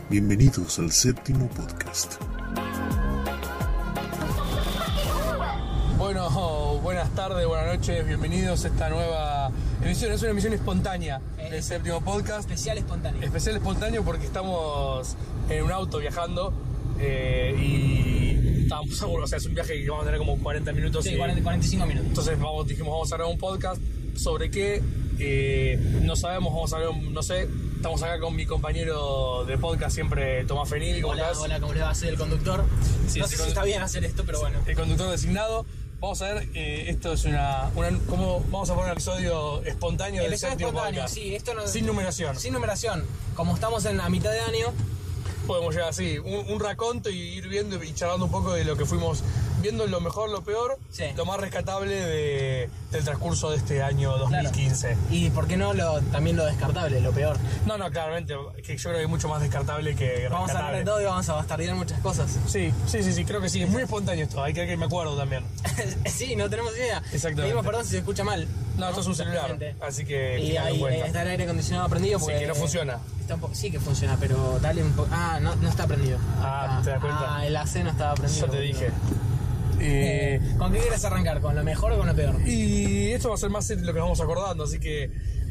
Bienvenidos al séptimo podcast. Bueno, buenas tardes, buenas noches, bienvenidos a esta nueva emisión. Es una emisión espontánea del séptimo podcast. Especial espontáneo. Especial espontáneo porque estamos en un auto viajando y estábamos seguros, o sea, es un viaje que vamos a tener como 40 minutos. Sí, 45 minutos. Entonces dijimos, vamos a grabar un podcast sobre qué, no sabemos, vamos a hablar, no sé. Estamos acá con mi compañero de podcast siempre, Tomás Fenil. ¿Cómo estás? Hola, ¿cómo le va a ser el conductor? Sí, no sé si está bien hacer esto, pero bueno. El conductor designado. Vamos a ver, esto es ¿cómo vamos a poner un episodio espontáneo del séptimo podcast? Sí, esto no, sin numeración. Sin numeración. Como estamos en la mitad de año, podemos llegar así, un raconto y ir viendo y charlando un poco de lo que fuimos viendo, lo mejor, lo peor, sí, lo más rescatable del transcurso de este año 2015. Claro. Y por qué no también lo descartable, lo peor. No, claramente, que yo creo que hay mucho más descartable que rescatable. Vamos a hablar de todo y vamos a bastardear muchas cosas. Sí, creo que sí, es muy espontáneo esto, hay que me acuerdo también. Sí, no tenemos idea. Exactamente. Pedimos perdón si se escucha mal. No, esto es un celular, así que y ahí está el aire acondicionado prendido porque... Sí, que no funciona. Sí que funciona, pero dale un poco... no está prendido. ¿Te das cuenta? El AC no estaba prendido. Yo te dije. ¿Con qué quieres arrancar? ¿Con lo mejor o con lo peor? Y esto va a ser más lo que nos vamos acordando, así que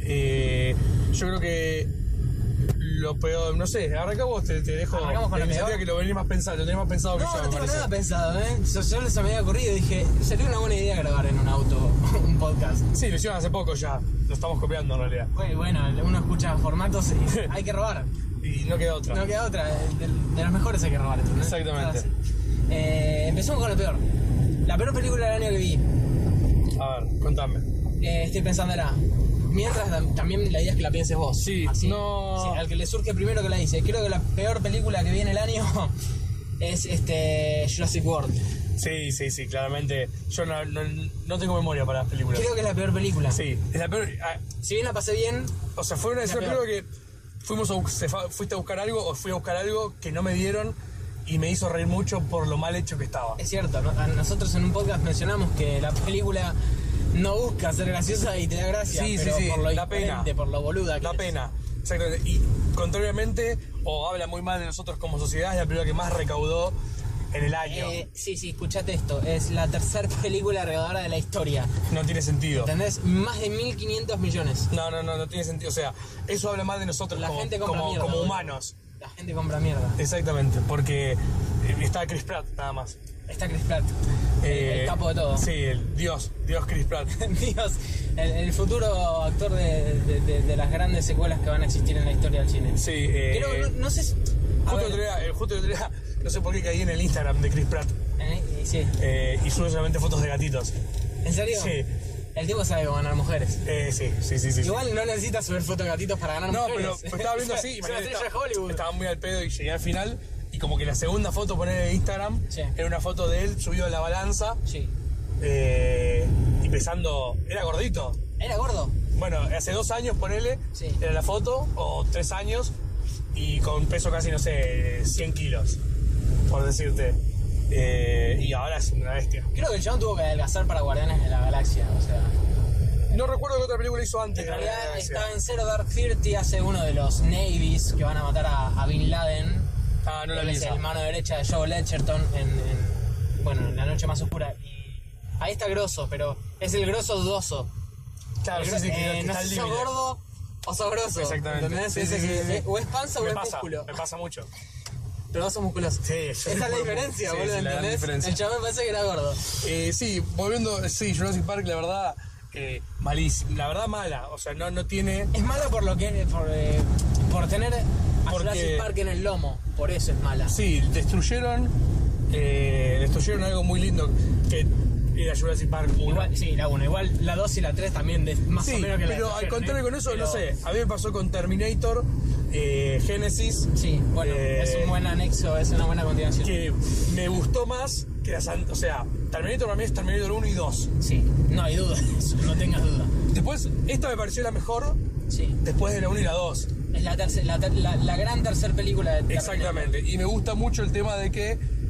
yo creo que lo peor, no sé, arranca vos, te dejo ¿Arrancamos con la lo peor? que lo venís más pensando, lo tenés más pensado que yo, No me tengo parece. nada pensado, Solo se me había ocurrido y dije, sería una buena idea grabar en un auto un podcast. Sí, lo hicieron hace poco ya, lo estamos copiando en realidad. Bueno, uno escucha formatos y hay que robar. Y no queda otra. No queda otra, de los mejores hay que robar esto, ¿no? Exactamente. Empezamos con lo peor. La peor película del año que vi. A ver, contame. Estoy pensando mientras también la idea es que la pienses vos. Sí, así. no... Sí, al que le surge primero que la dice. Creo que la peor película que vi en el año es Jurassic World. Sí, claramente. Yo no tengo memoria para las películas. Creo que es la peor película. Sí, es la peor. Si bien la pasé bien. O sea, fue una decisión, creo que fuiste a buscar algo o fui a buscar algo que no me dieron y me hizo reír mucho por lo mal hecho que estaba. Es cierto, nosotros en un podcast mencionamos que la película no busca ser graciosa y te da gracia, Sí, pero por lo la pena, por lo boluda que la es. pena, exactamente. Y contrariamente, o habla muy mal de nosotros como sociedad, es la película que más recaudó en el año. Sí, escuchate esto, es la tercera película recaudadora de la historia. No tiene sentido. ¿Entendés? Más de 1.500 millones. No tiene sentido. O sea, eso habla mal de nosotros La gente compra como mierda, humanos. La gente compra mierda. Exactamente, porque está Chris Pratt nada más. Está Chris Pratt, el capo de todo. Sí, el Dios Chris Pratt. Dios, el futuro actor de las grandes secuelas que van a existir en la historia del cine. Sí, Pero no sé si... Justo el otro día, no sé por qué caí en el Instagram de Chris Pratt. Sí. Y sube solamente fotos de gatitos. ¿En serio? Sí. El tipo sabe cómo ganar mujeres. Sí. Igual no necesita subir fotos de gatitos para ganar mujeres. No, pero estaba viendo así y es una estrella de Hollywood. estaba muy al pedo y llegué al final y como que la segunda foto poner en Instagram era una foto de él subido a la balanza. Sí. Y pesando, era gordito. ¿Era gordo? Bueno, hace 2 años ponele, era la foto, o 3 años, y con peso casi, no sé, 100 kilos, por decirte. Y ahora es una bestia. Creo que el chabón tuvo que adelgazar para Guardianes de la Galaxia, o sea... No recuerdo qué otra película hizo antes. En realidad estaba en Zero Dark Thirty, hace uno de los Navies que van a matar a Bin Laden. No la vi. Es el mano derecha de Joel Edgerton en La Noche Más Oscura. Y ahí está grosso, pero es el grosso dudoso. Claro, sí, que no está sé al si sos límite. gordo o sos grosso. Exactamente. ¿Entendés? Sí. O es panza o es músculo. Me pasa mucho. Pero vos sos musculoso. Sí, esa es la diferencia, sí, boludo, la gran ¿entendés? diferencia. El chabón parece que era gordo. Sí, volviendo, Jurassic Park, la verdad, malísima. La verdad, mala. O sea, no tiene... Es mala por tener a Jurassic Park en el lomo. Por eso es mala. Sí, destruyeron algo muy lindo que era Jurassic Park 1. Igual, sí, la 1. Igual la 2 y la 3 también más o menos que la pero al contrario con eso, no sé. A mí me pasó con Terminator, Genesis. Sí, bueno, es un buen anexo, es una buena continuación. Que me gustó más que las... O sea, Terminator para mí es Terminator 1 y 2. Sí, no hay duda de eso, no tengas duda. Después, esta me pareció la mejor Sí. después de la 1 y la 2. Es la gran tercer película de Terminator. Exactamente. Y me gusta mucho el tema de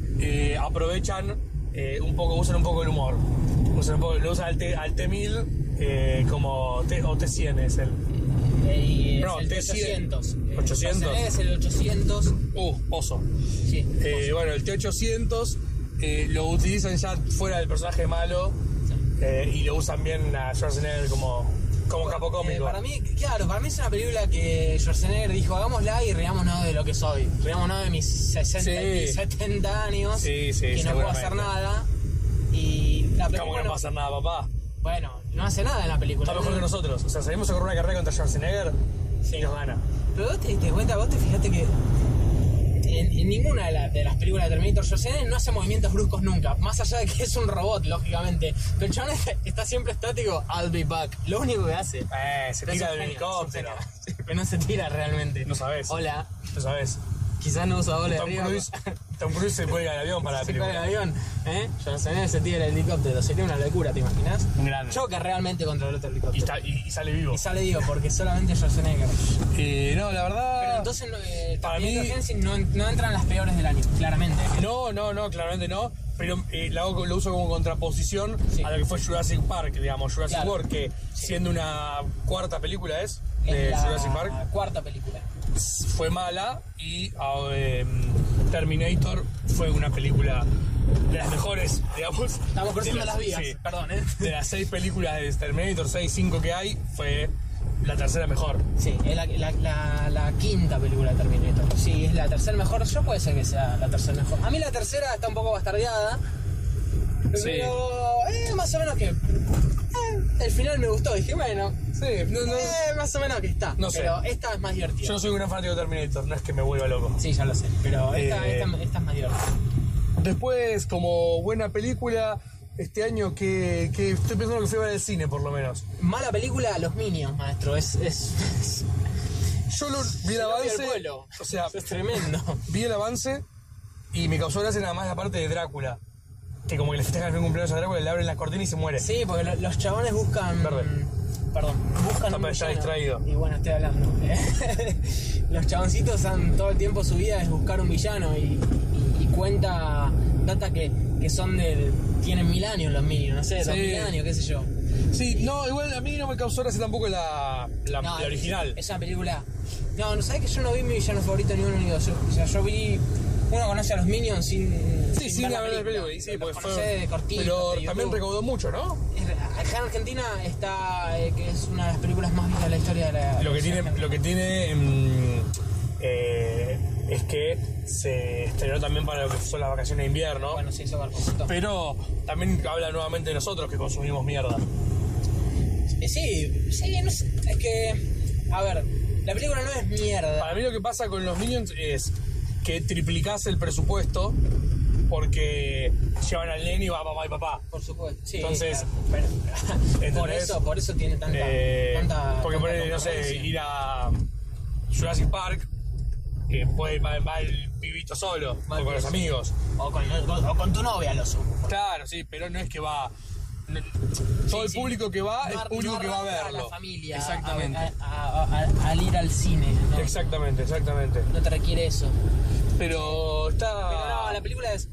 que aprovechan usan un poco el humor. Lo usan al T-1000 como T100 es el... Y No, es el T100. T800. 800. Es el 800. Oso. Sí. Bueno, el T800 lo utilizan ya fuera del personaje malo y lo usan bien a Schwarzenegger como capo cómico. Para mí es una película que Schwarzenegger dijo, hagámosla y riámonos de lo que soy. Riámonos de mis 60 y 70 años, que no puedo hacer nada. Y la película... ¿Cómo que no puedo hacer nada, papá? Bueno, no hace nada en la película. Está mejor que nosotros. O sea, salimos a correr una carrera contra Schwarzenegger y nos gana. Pero vos te diste cuenta, vos te fijaste que en ninguna de las películas de Terminator Schwarzenegger no hace movimientos bruscos nunca. Más allá de que es un robot, lógicamente. Pero el chabón está siempre estático, I'll be back. Lo único que hace. Se tira del helicóptero. Pero no se tira realmente. No sabes. Hola. No sabes. Quizás no usa doble arriba. Tom Cruise se puede ir al avión para la película. Se cae el avión, Schwarzenegger se tira el helicóptero. Sería una locura, ¿te imaginas? Un grande. Choca realmente contra el otro helicóptero. Y sale vivo. Y sale vivo, porque solamente Schwarzenegger. No, la verdad... Pero entonces para mí Genesis no entran las peores del año, claramente. No, claramente no. Pero lo uso como contraposición a lo que fue Jurassic Park, digamos. Jurassic World, que siendo una cuarta película de Jurassic Park. La cuarta película. Fue mala y Terminator fue una película de las mejores, digamos. Estamos cruzando las vías, perdón, De las 6 películas de Terminator, 5 que hay, fue la tercera mejor. Sí, es la quinta película de Terminator. Sí, es la tercera mejor. Yo puede ser que sea la tercera mejor. A mí la tercera está un poco bastardeada. Pero más o menos que... el final me gustó. Dije, bueno... Sí, más o menos que está. No sé. Pero esta es más divertida. Yo no soy un gran fanático de Terminator, no es que me vuelva loco. Sí, ya lo sé. Pero esta es más divertida. Después, como buena película... Este año que estoy pensando que fui a ver el cine, por lo menos. Mala película, Los Minions, maestro. Yo vi el avance. O sea, es tremendo. Vi el avance y me causó gracia nada más la parte de Drácula. Que como que le festejan el cumpleaños a Drácula, le abren las cortinas y se muere. Sí, porque los chabones buscan... buscan un villano. Distraído. Y bueno, estoy hablando. Los chaboncitos todo el tiempo su vida es buscar un villano y cuenta data que son tienen 1000 años los Minions, no sé, 2000 años, qué sé yo. Sí, no, igual a mí no me causó gracia tampoco la original. Es una película... No, ¿sabés que yo no vi mi villano favorito ni uno ni dos? O sea, yo vi... Uno conoce a los Minions sin ver la película. Sí, porque fue de cortito, pero también recaudó mucho, ¿no? Acá en Argentina está, que es una de las películas más vistas de la historia de la... Lo que tiene es que se estrenó también para lo que son las vacaciones de invierno. Bueno, se hizo barcocito. Pero también habla nuevamente de nosotros que consumimos mierda. Sí, no sé, es que... A ver, la película no es mierda. Para mí lo que pasa con los Minions es que triplicás el presupuesto porque llevan al nene y va mamá y papá. Por supuesto, sí. Entonces, claro, por eso tiene tanta porque poner, no sé, ir a Jurassic Park, que va el pibito solo, o con los amigos. O con tu novia, lo sumo. Claro, sí, pero no es que va... todo el público que va es público que va a verlo. A la familia, exactamente. Al ir al cine, ¿no? Exactamente. No te requiere eso. Pero está... Pero no, la película es...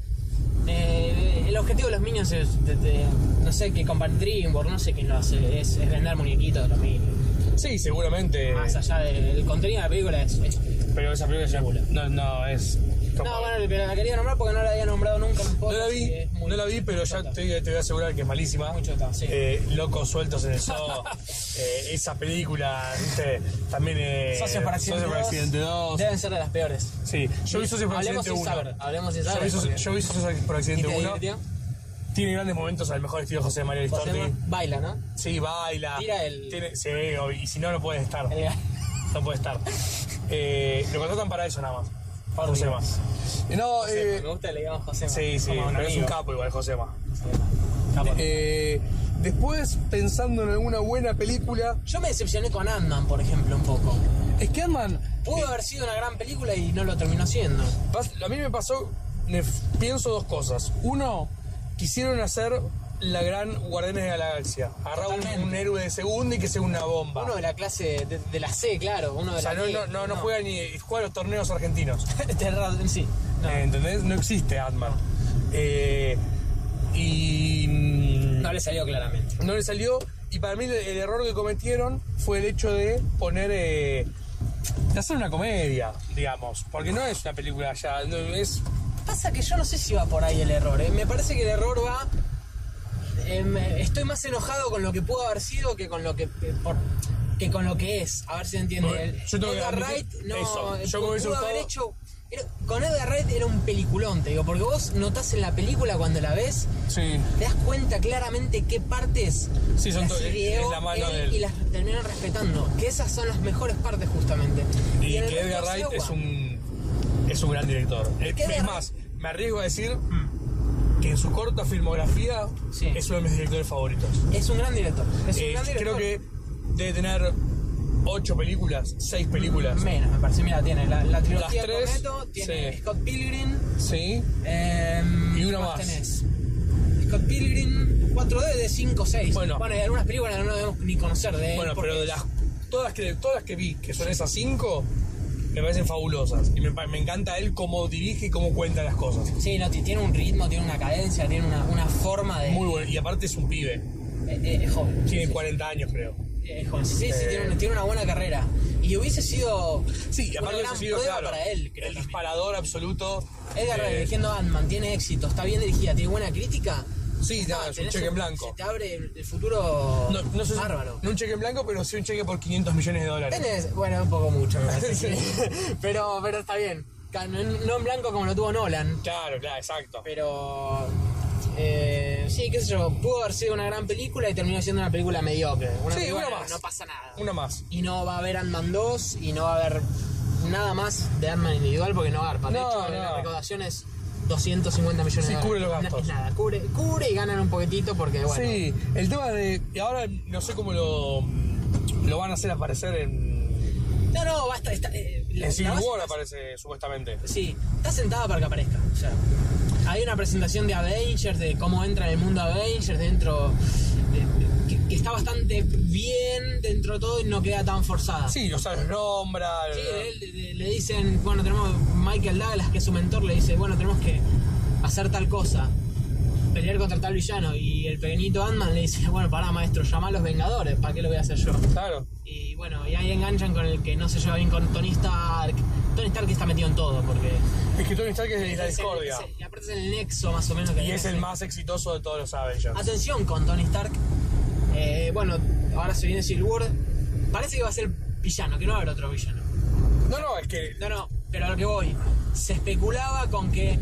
el objetivo de los Minions es... no sé, que comparte DreamWorks, no sé quién lo hace. Es vender muñequitos de los Minions. Sí, seguramente. Más allá del contenido de la película es... Pero esa película no es... No, bueno, pero la quería nombrar porque no la había nombrado nunca. No la vi, pero ya te voy a asegurar que es malísima. Mucho está, sí. Locos sueltos en el zoo. Esa película, ¿viste? También Socios para Accidente 2. Deben ser de las peores. Sí, yo vi Socios por Accidente 1. Hablemos sin saber. Yo vi Socios por Accidente 1. ¿Divirtió? Tiene grandes momentos al mejor estilo José María Listorti. Baila, ¿no? Sí, baila. Tira el... Sí, y si no, no puede estar. No puede estar. Lo contratan para eso nada más. Para Josema. No, me gusta que le digamos Josema. Sí, pero es un capo igual, Josema. Capo. Después, pensando en alguna buena película... Yo me decepcioné con Ant-Man, por ejemplo, un poco. Es que Ant-Man... Pudo haber sido una gran película y no lo terminó siendo. A mí me pasó... Pienso dos cosas. Uno, quisieron hacer la gran Guardianes de la Galaxia. Agarrar un héroe de segunda y que sea una bomba. Uno de la clase de la C, claro. Uno de no juega ni juega los torneos argentinos. Sí. No. ¿Entendés? No existe Ant-Man. Y no le salió claramente. No le salió Y para mí el error que cometieron fue el hecho de poner... de hacer una comedia, digamos. Porque no es una película ya, no, es... Pasa que yo no sé si va por ahí el error, ¿eh? Me parece que el error va... estoy más enojado con lo que pudo haber sido que con lo que con lo que es. A ver si me entiende. Yo tengo que Edgar admitir Wright no eso. Yo me hubiese pudo haber gustado... hecho... Con Edgar Wright era un peliculón, te digo, porque vos notás en la película cuando la ves, Sí. te das cuenta claramente qué partes Sí, son las es ideó la mano de él. y las terminaron respetando, que esas son las mejores partes justamente. Y en el que resto Edgar se Wright agua. es un gran director. Es más, me arriesgo a decir que en su corta filmografía Sí. es uno de mis directores favoritos. Es un gran director. Es un gran director. Creo que debe tener 8 películas, 6 películas. Menos, me parece. Mira, tiene la trilogía Las 3, Cornetto, tiene sí. Scott Pilgrim. Sí. Y una más. Tenés Scott Pilgrim, 4D de 5 6. Bueno. Y algunas películas no debemos ni conocer de él. Bueno, porque- pero de todas las que vi, que son esas 5, me parecen fabulosas. Y me encanta él cómo dirige y cómo cuenta las cosas. Sí, no, tiene un ritmo, tiene una cadencia, tiene una forma de... Muy bueno. Y aparte es un pibe. Es joven. Tiene Sí, 40 años, creo. es joven. Sí, tiene una buena carrera. Y hubiese sido... Sí, y una aparte gran eso ha sido, prueba claro, para él, creo el también. disparador absoluto. Edgar Wright dirigiendo Ant-Man, tiene éxito, está bien dirigida, tiene buena crítica. Sí, nada, es un Tenés cheque en blanco. Se te abre el futuro No sé si bárbaro. no un cheque en blanco, pero sí un cheque por $500 millones. Tenés, bueno, un poco mucho, me parece. Sí. pero está bien. No en blanco como lo tuvo Nolan, Claro, exacto. pero... sí, qué sé yo, pudo haber sido una gran película y terminó siendo una película mediocre. Una Sí, película una que más. no pasa nada. Una más. Y no va a haber Ant-Man 2 y no va a haber nada más de Ant-Man individual porque no garpa. De No, hecho, no. la recaudación es 250 millones Sí, de cubre dólares. los gastos. Es nada, cubre y ganan un poquitito porque, bueno... Sí, el tema de... Y ahora no sé cómo lo van a hacer aparecer en No, basta. La Civil base War, está- aparece supuestamente. Sí, está sentada para que aparezca. O sea, hay una presentación de Avengers, de cómo entra en el mundo Avengers dentro... que está bastante bien dentro de todo y no queda tan forzada. Sí, o sea, los nombra. Sí, le dicen, bueno, tenemos Michael Douglas, que es su mentor, le dice, bueno, tenemos que hacer tal cosa, pelear contra tal villano, y el pequeñito Ant-Man le dice, bueno, pará, maestro, llama a los Vengadores, ¿para qué lo voy a hacer yo? Claro. Y bueno, y ahí enganchan con el que no se lleva bien con Tony Stark. Tony Stark está metido en todo, porque... Es que Tony Stark es de la discordia. y aparte es el nexo más o menos que Y es tiene. el más exitoso de todos los Avengers. Atención con Tony Stark. Bueno, ahora se viene Civil War. Parece que va a ser villano, que no va a haber otro villano. No, es que... No, pero a lo que voy. Se especulaba con que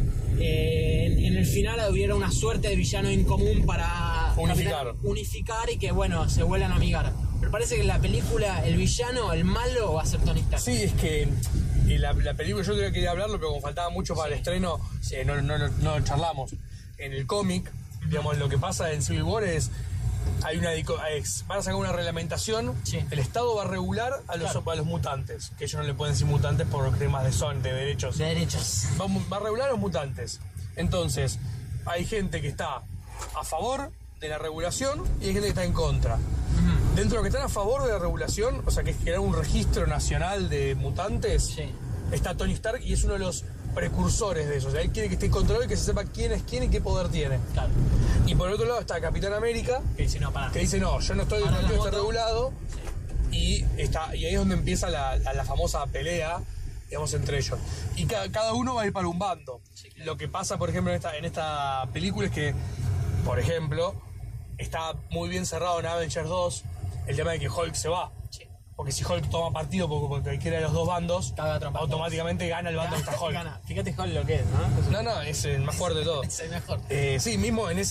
en el final hubiera una suerte de villano en común para unificar y que, bueno, se vuelvan a amigar. Pero parece que en la película el villano, el malo, va a ser Tony Stark. Sí, es que la película, yo quería hablarlo, pero como faltaba mucho para el estreno, no charlamos. En el cómic, digamos, lo que pasa en Civil War es... van a sacar una reglamentación. Sí. El Estado va a regular a los mutantes, que ellos no le pueden decir mutantes por temas de derechos. De derechos. Va a regular a los mutantes. Entonces, hay gente que está a favor de la regulación y hay gente que está en contra. Dentro de los que están a favor de la regulación, o sea, que es crear un registro nacional de mutantes, Sí. está Tony Stark y es uno de los precursores de eso. O sea, él quiere que esté controlado y que se sepa quién es quién y qué poder tiene. Claro. Y por el otro lado está Capitán América, Que dice, no, pará. que dice, no, yo no estoy Para la moto. regulado. Y ahí es donde empieza la famosa pelea, digamos, entre ellos. Y cada uno va a ir para un bando. Sí, claro. Lo que pasa, por ejemplo, en esta película es que, por ejemplo, está muy bien cerrado en Avengers 2 el tema de que Hulk se va. Sí. Porque si Hulk toma partido por cualquiera de los dos bandos, Caga a trompadas. automáticamente gana el bando que está Hulk. Gana. Fíjate Hulk lo que es, ¿no? No, es el más fuerte de todos. Es el mejor. Sí, mismo en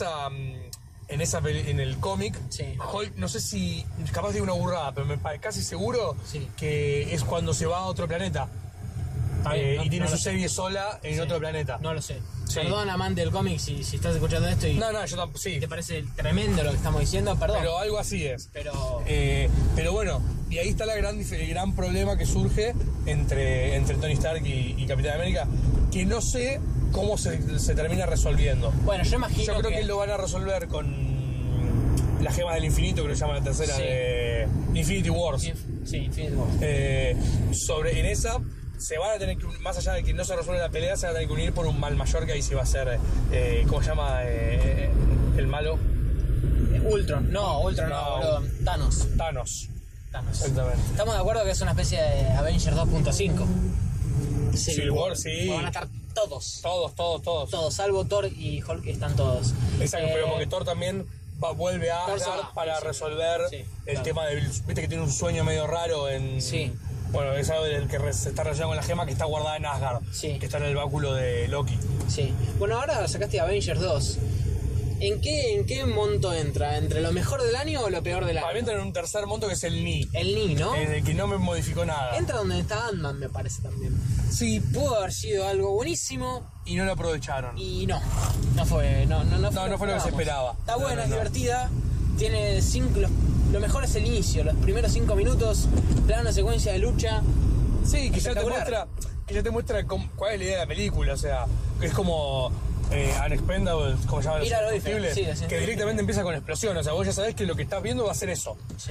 el cómic, Sí. Hulk, no sé si, capaz de una burrada, pero me parece casi seguro Sí. que es cuando se va a otro planeta. Está bien, Y tiene no su lo sé. serie sola en Sí. otro planeta. No lo sé. Sí. Perdón, amante del cómic, si estás escuchando esto y No, yo tampoco, sí. te parece tremendo lo que estamos diciendo, perdón. Pero algo así es. Pero Pero bueno, y ahí está el gran problema que surge entre Tony Stark y Capitán América, que no sé cómo se termina resolviendo. bueno, yo imagino Yo creo que lo van a resolver con las gemas del infinito, que lo llama la tercera, Sí. de Infinity Wars. Sí, Infinity War. En esa se van a tener que, más allá de que no se resuelve la pelea, se van a tener que unir por un mal mayor, que ahí sí va a ser, ¿cómo se llama? El malo. Ultron no, boludo. Thanos. Exactamente. Estamos de acuerdo que es una especie de Avengers 2.5. Civil War, sí. Van a estar todos. Todos. Salvo Thor y Hulk, están todos. Exacto, pero porque Thor también vuelve a Asgard para resolver el tema de... Viste que tiene un sueño medio raro en... Sí. Bueno, es algo del que se está relacionado con la gema que está guardada en Asgard. Sí. Que está en el báculo de Loki. Sí. Bueno, ahora sacaste Avengers 2. ¿En qué monto entra? ¿Entre lo mejor del año o lo peor del año? Para mí entra en un tercer monto que es el Ni. El Ni, ¿no? El que no me modificó nada. Entra donde está Ant-Man, me parece también. Sí. Pudo haber sido algo buenísimo. Y no lo aprovecharon. Y no fue lo que se esperaba. Está buena, es divertida. Tiene lo mejor es el inicio, los primeros 5 minutos, plano secuencia de lucha. Sí, que ya te muestra cuál es la idea de la película, o sea, es como Unexpendables, como se llama, los Increíbles, que directamente empieza con explosión, o sea, vos ya sabés que lo que estás viendo va a ser eso. Sí.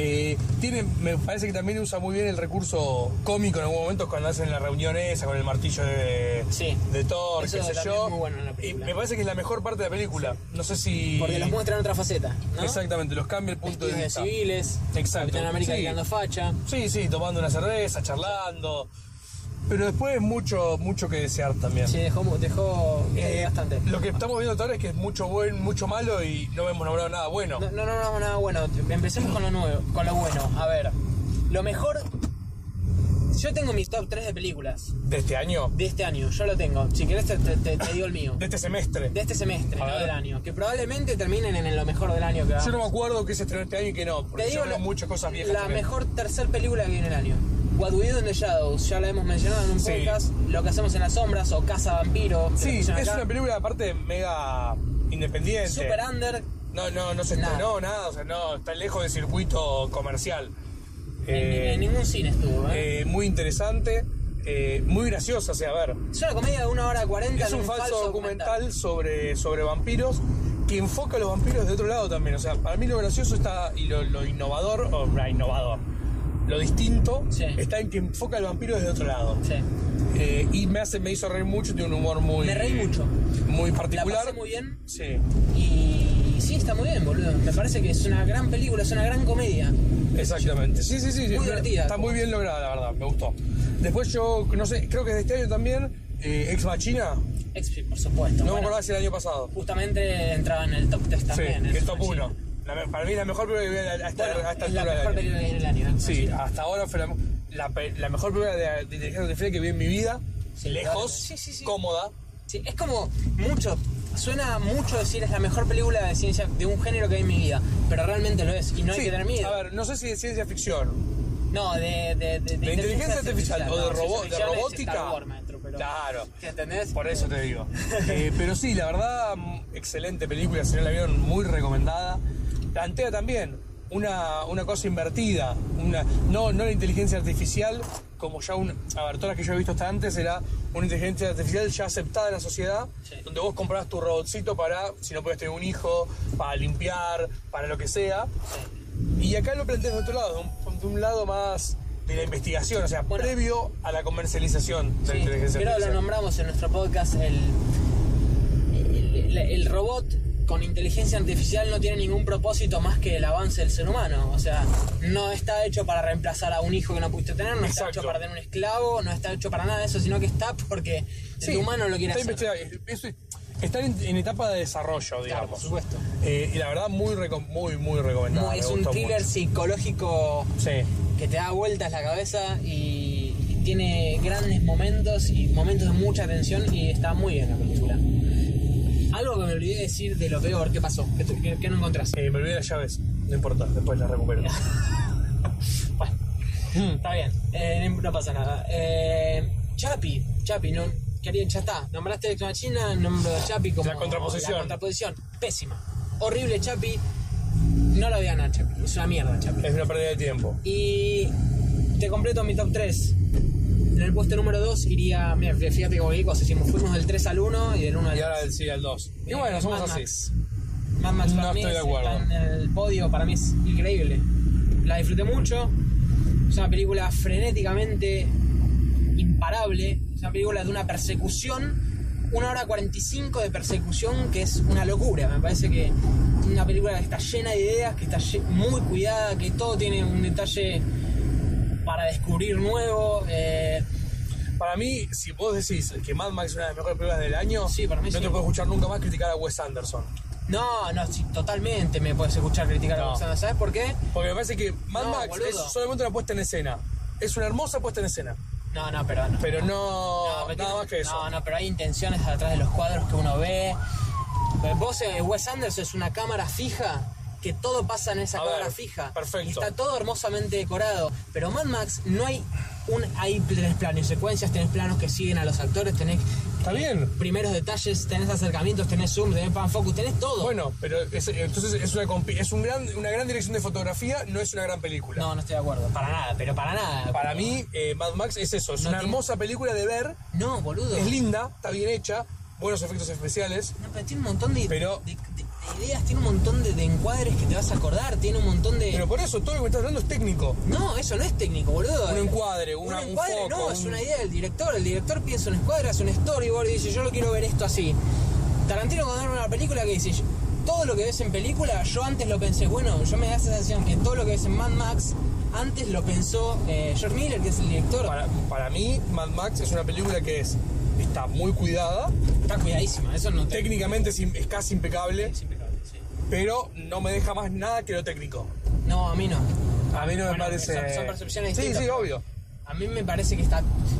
Me parece que también usa muy bien el recurso cómico en algún momento cuando hacen la reunión esa con el martillo de Thor, eso qué sé yo. Es muy bueno en la película. Y me parece que es la mejor parte de la película. No sé si... Porque los muestran otra faceta, ¿no? Exactamente, los cambia el punto de vista. Civiles, exacto. Capitán América tirando facha. Sí, tomando una cerveza, charlando. Pero después mucho que desear también. Sí, dejó bastante. Lo que estamos viendo ahora es que es mucho malo y no hemos nombrado nada bueno. No, nada bueno. Empecemos con lo bueno. A ver, lo mejor... Yo tengo mi top 3 de películas. ¿De este año? De este año, yo lo tengo. Si querés te digo el mío. ¿De este semestre? De este semestre, no del año. Que probablemente terminen en lo mejor del año que vamos. Yo no me acuerdo que se estrenó este año y que no. Porque yo veo muchas cosas viejas. La mejor tercer película que viene el año. What We Do in the Shadows, ya la hemos mencionado en un podcast. Lo que hacemos en las sombras o Casa Vampiro. Sí, es una película aparte mega independiente. Super under. No se estrenó nada, o sea, no, está lejos del circuito comercial. En ningún cine estuvo, muy interesante, muy graciosa, o sea, a ver. Es una comedia de 1 hora 40. Es un falso documental sobre vampiros que enfoca a los vampiros de otro lado también. O sea, para mí lo gracioso está, y lo innovador, lo distinto, está en que enfoca al vampiro desde otro lado. Sí. Y me hizo reír mucho, tiene un humor muy... Me reí mucho. Muy particular. La pasé muy bien. Sí. Y sí, está muy bien, boludo. Me parece que es una gran película, es una gran comedia. Exactamente. Sí. Muy divertida. Está muy bien lograda, la verdad, me gustó. Después yo, no sé, creo que de este año también, Ex Machina. Por supuesto. No me acordaba si el año pasado. Justamente entraba en el top 3 también. Sí, el top 1. Para mí la mejor película que vi a esta altura del año. La mejor película que vi en el año. Sí, hasta ahora fue la mejor película de inteligencia artificial que vi en mi vida. Sí, lejos, sí. cómoda. Sí, es como suena mucho decir es la mejor película de ciencia de un género que vi en mi vida, pero realmente lo es y no hay que tener miedo. A ver, no sé si de ciencia ficción. No, de inteligencia artificial o de robótica. Star Wars, maestro, pero, claro. ¿entendés? Por eso te digo. Pero sí, la verdad, excelente película, si no la vieron, muy recomendada. Plantea también una cosa invertida, no la inteligencia artificial como ya a ver, todas las que yo he visto hasta antes era una inteligencia artificial ya aceptada en la sociedad, donde vos comprabas tu robotcito para, si no podías tener un hijo, para limpiar, para lo que sea. Y acá lo planteas de otro lado, de un lado más de la investigación, o sea, previo a la comercialización de la inteligencia artificial. Pero lo nombramos en nuestro podcast, el robot con inteligencia artificial no tiene ningún propósito más que el avance del ser humano. O sea, no está hecho para reemplazar a un hijo que no pudiste tener, no está hecho para tener un esclavo, no está hecho para nada de eso, sino que está porque el humano lo quiere hacer. Está en etapa de desarrollo, digamos. Claro, por supuesto. Y la verdad, muy recomendado. Es un thriller psicológico que te da vueltas la cabeza y tiene grandes momentos y momentos de mucha tensión y está muy bien la película. Algo que me olvidé de decir de lo peor, ¿qué pasó? ¿Qué no encontraste? Me olvidé las llaves, no importa, después las recupero. Bueno, está bien, no pasa nada. Chapi, no, ya está. Nombraste Ex Machina, nombro de Chapi como la contraposición. Pésima. Horrible Chapi. No la vean a Chapi, es una mierda Chapi. Es una pérdida de tiempo. Y te completo mi top 3. En el puesto número 2 iría, mira, fíjate cómo vi cosas, fuimos del 3 al 1 y del 1 al 2. Y ahora al 2. Y bueno, somos así. Mad Max para no mí estoy de acuerdo. Está en el podio, para mí es increíble. La disfruté mucho. Es una película frenéticamente imparable. Es una película de una persecución 1 hora 45 de persecución, que es una locura. Me parece que una película que está llena de ideas, que está muy cuidada, que todo tiene un detalle para descubrir nuevo. Para mí, si vos decís que Mad Max es una de las mejores películas del año, Sí, para mí no sí. te puedo escuchar nunca más criticar a Wes Anderson. No, sí, totalmente me puedes escuchar criticar a No. Roxana. ¿Sabes por qué? Porque me parece que Mad No, Max boludo. es solamente una puesta en escena. Es una hermosa puesta en escena. No, pero no. Pero no, pero nada más que eso. No, pero hay intenciones atrás de los cuadros que uno ve. Vos, Wes Anderson es una cámara fija, que todo pasa en esa A cámara ver, fija. perfecto. Y está todo hermosamente decorado. Pero Mad Max no hay tenés planos secuencias, tenés planos que siguen a los actores, tenés Está bien. primeros detalles, tenés acercamientos, tenés zoom, tenés pan focus, tenés todo. Bueno, pero entonces es una gran dirección de fotografía, no es una gran película. No estoy de acuerdo. Para nada, pero para nada. Para mí, Mad Max es eso, es No una tiene- hermosa película de ver, No, boludo. es linda, está bien hecha, buenos efectos especiales. No, pero tiene un montón de, Pero- de ideas, tiene un montón de encuadres que te vas a acordar, tiene un montón de... Pero por eso, todo lo que me estás hablando es técnico. No, eso no es técnico, boludo. Un encuadre, un encuadre, foco, no, es un- una idea del director. El director piensa un encuadre, hace un storyboard y dice, yo lo quiero ver esto así. Tarantino cuando ve una película que dice, todo lo que ves en película, yo antes lo pensé. Bueno, yo me da esa sensación que todo lo que ves en Mad Max, antes lo pensó George Miller, que es el director. Para mí, Mad Max es una película que está muy cuidada, Está cuidadísima, eso no te... técnicamente es casi impecable, Es impecable, sí. pero no me deja más nada que lo técnico. No, a mí no. A mí no me Bueno, parece... son percepciones Sí, distintas. sí, obvio. A mí me parece que está...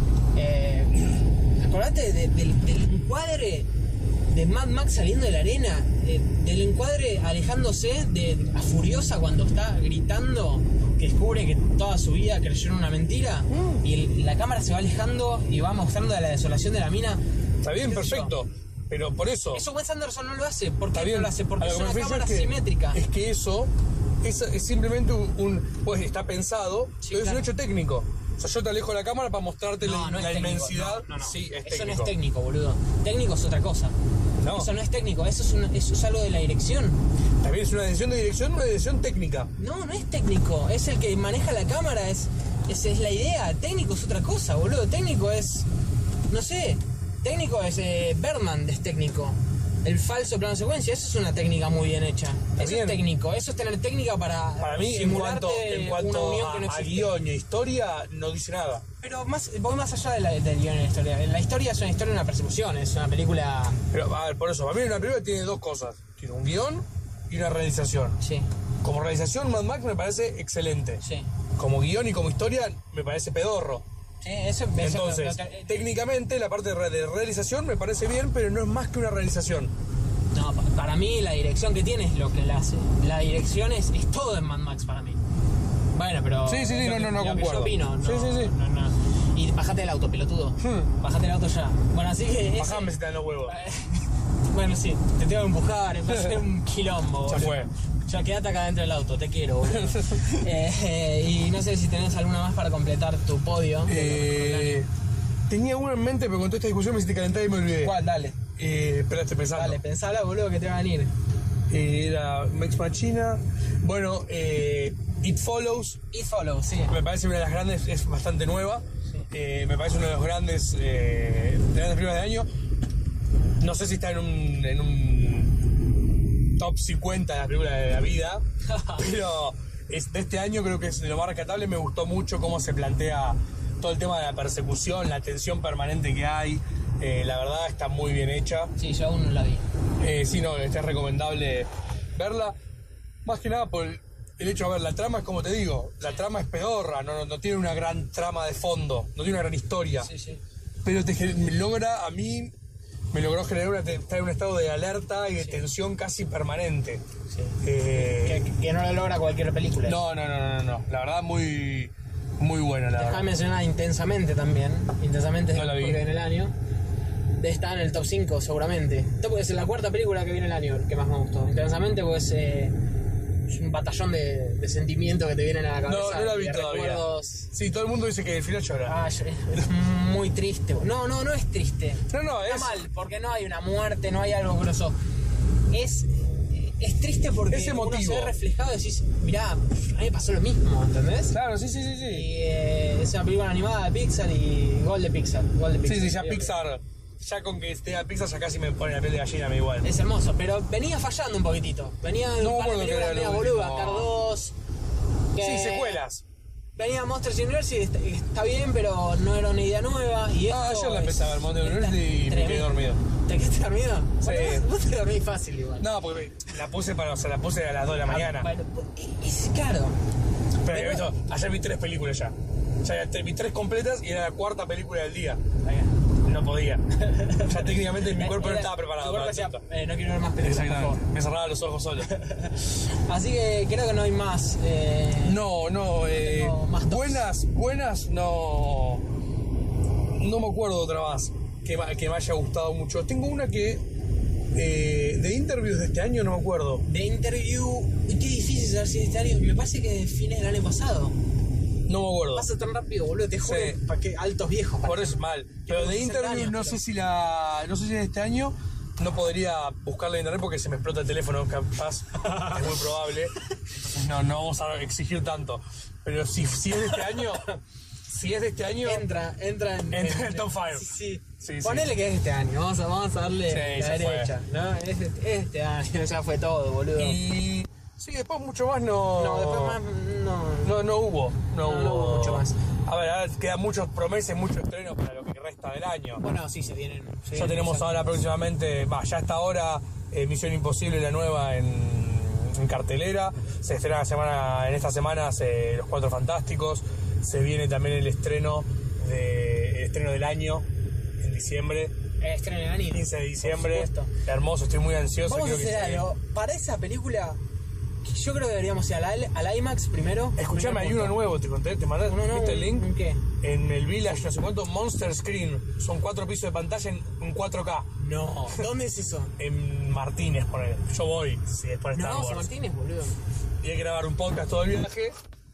acordate del encuadre de Mad Max saliendo de la arena, del encuadre alejándose a Furiosa cuando está gritando, que descubre que toda su vida creyó en una mentira, y la cámara se va alejando y va mostrando la desolación de la mina. Está bien, ¿Qué sé yo? perfecto, pero por eso... Eso Wes Anderson no lo hace. ¿Por qué Está bien. no lo hace? Porque A lo es que me una refiero cámara es que- simétrica. Es que eso es simplemente pues está pensado, Sí, pero es claro. un hecho técnico. O sea, yo te alejo la cámara para mostrarte No, no es la técnico, inmensidad. no. Sí, es Eso técnico. no es técnico, boludo. Técnico es otra cosa. No. Eso no es técnico, eso es algo de la dirección. También es una decisión de dirección, una decisión técnica. No es técnico, es el que maneja la cámara, es la idea. Técnico es otra cosa, boludo. Técnico es, no sé, técnico es Birdman, es técnico. El falso plano secuencia, eso es una técnica muy bien hecha. Eso bien. es técnico, eso es tener técnica para mí, en simularte cuanto una unión que no a existe. guión y a historia, no dice nada. Pero voy más allá del guión y la historia. La historia es una historia de una persecución, es una película... Pero, a ver, por eso, para mí una película tiene dos cosas. Tiene un guión y una realización. Sí, Como realización, Mad Max me parece excelente. sí. Como guión y como historia, me parece pedorro. Sí, eso Entonces, técnicamente, la parte de realización me parece bien, pero no es más que una realización. No, para mí la dirección que tiene es lo que la hace. La dirección es todo en Mad Max para mí. Bueno, pero... Sí, lo que concuerdo. yo opino, no, Sí. no. Y bájate del auto, pelotudo. Bájate del auto ya. Bueno, así que... Bajame si te dan los huevos. Bueno, sí, te tengo que empujar, va a ser un quilombo. Ya boludo. fue. Ya quedate acá dentro del auto, te quiero, boludo. Y no sé si tenés alguna más para completar tu podio. Tenía uno en mente, pero con toda esta discusión me hiciste calentar y me olvidé. ¿Cuál? Dale. Espera, estoy pensando. Dale, pensala, boludo, que te va a venir. Era Mex Machina. Bueno, It Follows. It Follows, sí. Me parece una de las grandes, es bastante nueva. Sí. Me parece uno de los grandes películas de año. No sé si está en un top 50 de las películas de la vida, pero de este año creo que es de lo más rescatable. Me gustó mucho cómo se plantea todo el tema de la persecución, la tensión permanente que hay. La verdad está muy bien hecha. Sí, yo aún no la vi. Sí, no, es recomendable verla. Más que nada por el hecho de ver, la trama es como te digo, la trama es pedorra, no tiene una gran trama de fondo, no tiene una gran historia. Sí, sí. Pero me logró generar estar en un estado de alerta y de tensión casi permanente. Sí. Que no lo logra cualquier película. No. La verdad, muy buena, la Déjame verdad. mencionar Intensamente también. Intensamente es No la vi. porque viene el año. Debe estar en el top 5 seguramente. Esta puede ser la cuarta película que viene el año que más me gustó. Intensamente pues es un batallón de sentimientos que te vienen a la cabeza. No la vi y de todavía. recuerdos. Sí, todo el mundo dice que el final llora. Es muy triste. No es triste. No, Está es... mal, porque no hay una muerte, no hay algo grosso. Es triste porque Es uno emotivo. se ve reflejado y decís, mirá, a mí me pasó lo mismo, ¿entendés? Claro, sí. Y es una película animada de Pixar y gol de Pixar. Sí, ya Pixar ya con que esté a Pixar ya casi me pone la piel de gallina a mí igual. Es hermoso, pero venía fallando un poquitito. Venía No un par de me acuerdo que películas era media lo boluda, último. Car 2. Sí, secuelas. Venía Monsters University, está bien, pero no era una idea nueva. Y esto Ayer la empecé a ver Monsters University y me tremendo. quedé dormido. ¿Te quedaste dormido? Sí. Bueno, vos te dormís fácil igual. No, porque la puse la puse a las 2 de la mañana. Bueno, es claro. Pero ayer vi 3 películas ya. Ya vi 3 completas y era la 4ª película del día. No podía. Ya técnicamente mi cuerpo no estaba preparado Tu cuerpo para decía, esto. no quiero ver más películas, por favor. Exactamente. Me cerraba los ojos solo. Así que creo que no hay más. No, tengo más tops. buenas no me acuerdo otra más que me haya gustado mucho. Tengo una que de interviews de este año no me acuerdo. De Interview, qué difícil saber si este año. Me parece que de fines del año pasado. No me acuerdo. Pasa tan rápido, boludo, te juro. Sí. ¿Para qué? Altos viejos. Por eso es mal. Pero de 60 interviews años, no pero- sé si de este año no podría buscarla en internet porque se me explota el teléfono, capaz. Es muy probable. Entonces no vamos a exigir tanto. Pero si es de este año, Entra en el top 5. Sí. Sí, sí. Ponele que es este año, vamos a darle Sí, la ya fue. derecha, ¿no? Es este año, ya fue todo, boludo. Y sí, después mucho más no. No, después más, no. No hubo hubo mucho más. A ver, ahora quedan muchos promesas, muchos estrenos para lo que resta del año. Bueno, sí, se vienen. Ya tenemos ahora próximamente, ya hasta ahora, Misión Imposible, la nueva en cartelera. Se estrena en esta semana Los Cuatro Fantásticos. Se viene también el estreno del año en diciembre. Estreno en el año. 15 de diciembre. Por supuesto. Hermoso, estoy muy ansioso. Vamos a quiero que hacer llegue. algo. Para esa película, yo creo que deberíamos ir al IMAX primero. Escuchame, hay uno nuevo, te conté, te mandé, No, ¿viste el link? ¿en qué? En el Village, no sé cuánto, Monster Screen. Son 4 pisos de pantalla en 4K. No. ¿Dónde es eso? En Martínez, ponele. Yo voy, si es por Star No, Wars. San Martínez, boludo. Y hay que grabar un podcast todo el viaje.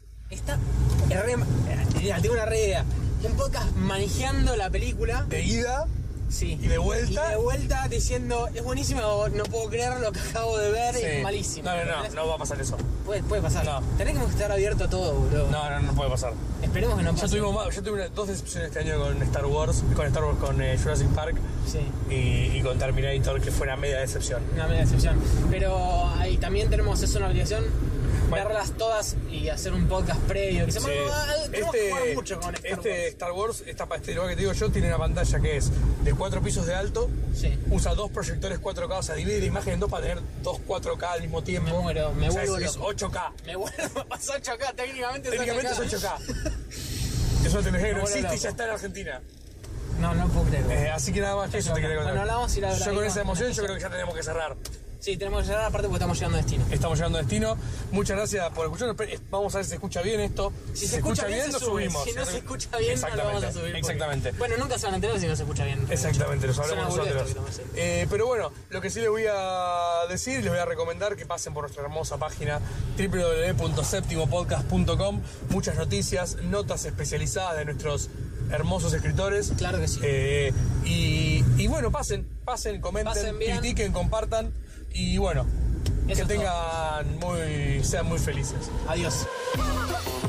Tengo una re idea. Un podcast manejando la película. De ida. Sí. ¿Y de vuelta? Y de vuelta diciendo, es buenísimo, no puedo creer lo que acabo de ver, Sí. es malísimo. No va a pasar eso. Puede pasar. No. Tenés que estar abierto a todo, boludo. No puede pasar. Esperemos que no pase. Yo tuve 2 decepciones este año con Star Wars, con Jurassic Park Sí. y con Terminator, que fue una media decepción. Una media decepción. Pero ahí también tenemos eso, una obligación. Bueno. Verlas todas y hacer un podcast previo. Que se Sí. tenemos que jugar mucho con Star Wars. Star Wars, este lugar que te digo yo, tiene una pantalla que es de 4 pisos de alto. Sí. Usa 2 proyectores 4K, o sea, divide la imagen en 2 para tener 2 4K al mismo tiempo. Me muero, me O sea, vuelvo es loco. 8K. Me vuelvo a 8K, técnicamente Técnicamente es 8K. Es una tecnología que no Me vuelvo existe y loco. ya está en Argentina. No puedo creer. Así que nada más que eso te quería contar. Bueno, hablamos y la yo con vimos esa en emoción la yo creo que ya tenemos que cerrar. Sí, tenemos que llegar aparte porque estamos llegando a destino. Estamos llegando a destino. Muchas gracias por escucharnos. Vamos a ver si se escucha bien esto. Si se escucha bien, lo se sube. subimos. Si no se escucha bien, no lo vamos a subir. Exactamente. Bueno, nunca se van a enterar si no se escucha bien. Exactamente, los Suena hablamos boludo nosotros. esto que estamos Pero bueno, lo que sí les voy a decir, les voy a recomendar que pasen por nuestra hermosa página www.septimopodcast.com. Muchas noticias, notas especializadas de nuestros hermosos escritores. Claro que sí. Y bueno, pasen, comenten, Pasen bien. critiquen, compartan y bueno, Eso que es todo. sean muy felices. Adiós.